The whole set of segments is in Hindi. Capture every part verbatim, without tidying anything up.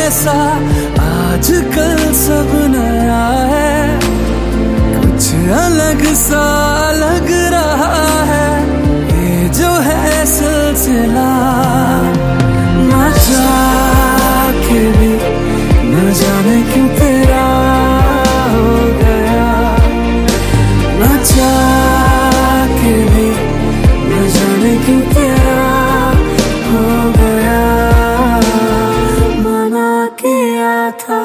जैसा आजकल सब नया है, कुछ अलग सा लग रहा है ये जो है सिलसिला। ना चाह के भी न जाने क्यों तेरा हो गया, ना चाह के भी न जाने क्यों तेरा हो गया, मना किया था।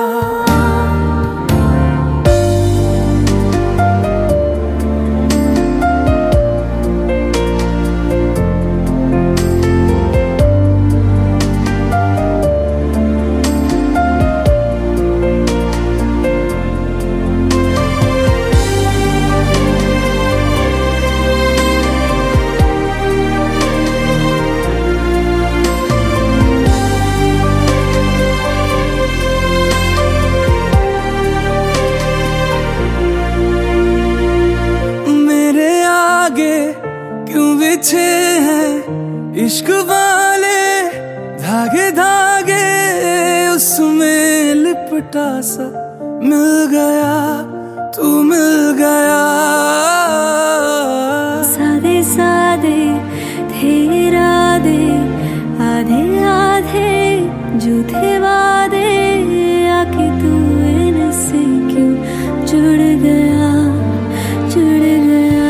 पीछे हैं इश्क वाले धागे धागे, उसमें लिपटा सा मिल गया तू मिल गया। सादे सादे थे इरादे, आधे आधे झूठे वादे, आके तू इनसे क्यों जुड़ गया जुड़ गया।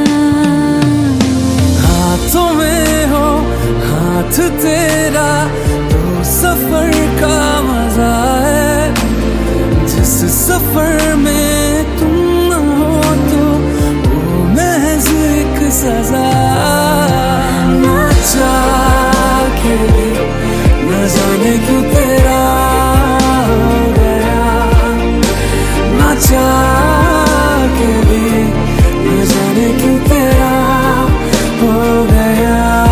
हाथों में हो हाथ तेरा तो सफर का मजा है, जिस सफर में तुम न हो तो वो महज एक सजा। ना चाह के न जाने क्यों तेरा हो गया, ना चाह के भी न जाने क्यों तेरा हो गया।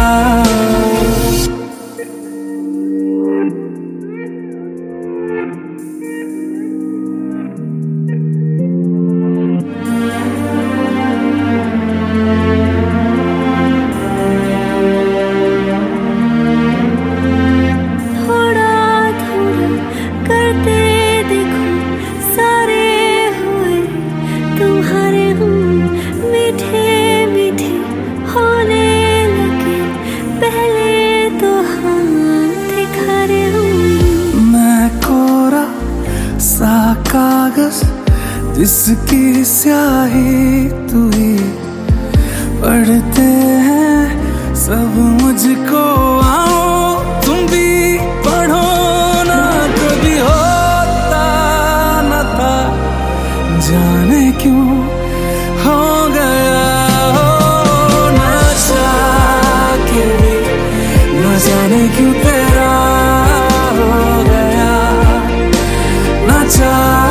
कागज जिसकी स्याही तू ही, पढ़ते हैं सब मुझको, आओ तुम भी पढ़ो ना। कभी होता न था जाने क्यों हो गया, हो ना चाह के भी न जाने क्यों तेरा हो गया, ना चाह